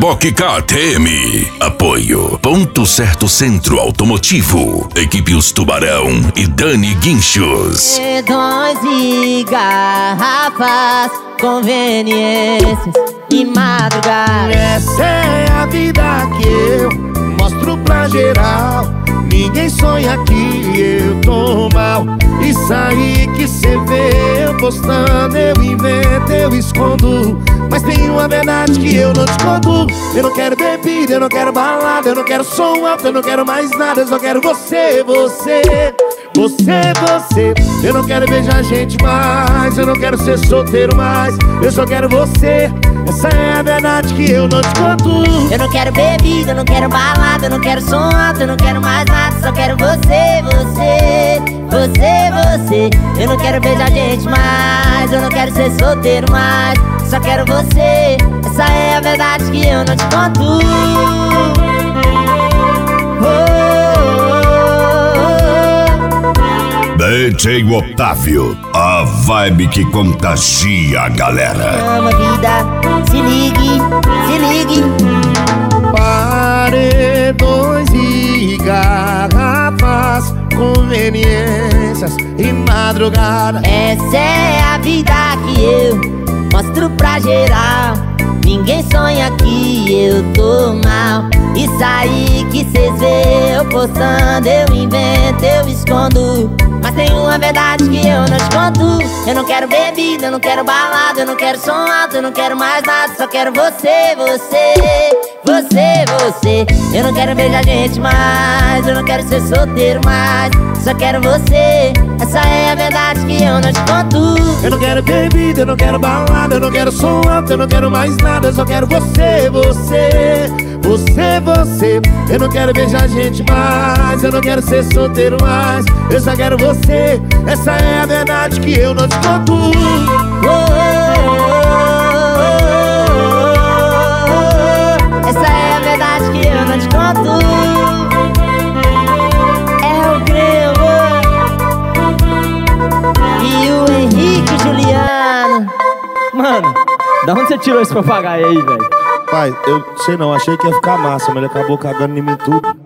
Reboque KTM. Apoio Ponto Certo Centro Automotivo. Equipe Os Tubarão e Dani Guinchos. Dedões e garrafas, conveniências e madrugada. Essa é a vida que eu mostro pra geral. Ninguém sonha que eu tô mal. Isso aí que cê vê eu postando, eu invento, eu escondo. Mas tem uma verdade que eu não te conto. Eu não quero bebida, eu não quero balada, eu não quero som alto, eu não quero mais nada. Eu só quero você, você, você, você. Eu não quero beijar gente mais, eu não quero ser solteiro mais. Eu só quero você. Essa é a verdade que eu não te conto. Eu não quero bebida, eu não quero balada, eu não quero som alto, eu não quero mais nada. Só quero você, você, você, você. Eu não quero beijar gente mais, eu não quero ser solteiro mais. Só quero você. Essa é a verdade que eu não te conto. DJ Otávio, a vibe que contagia a galera. Ama a vida, se ligue, se ligue. Paredões e garrafas, conveniências e madrugada. Essa é a vida que eu mostro pra geral. Ninguém sonha que eu tô mal. Isso aí que cês vê eu postando, eu invento, eu escondo. Mas tem uma verdade que eu não te conto. Eu não quero bebida, eu não quero balada, eu não quero som alto, eu não quero mais nada. Só quero você, você, você, você. Eu não quero beijar gente mais, eu não quero ser solteiro mais. Só quero você. Essa é a verdade que eu não te conto. Eu não quero bebida, eu não quero balada, eu não quero som alto, eu não quero mais nada. Eu só quero você, você, você, você. Eu não quero beijar gente mais, eu não quero ser solteiro mais. Eu só quero você. Essa é a verdade que eu não te conto. Essa é a verdade que eu não te conto. É o Grêmio e o Henrique Juliano. Mano, da onde você tirou esse papagaio aí, velho? Pai, eu sei não, achei que ia ficar massa, mas ele acabou cagando em mim tudo.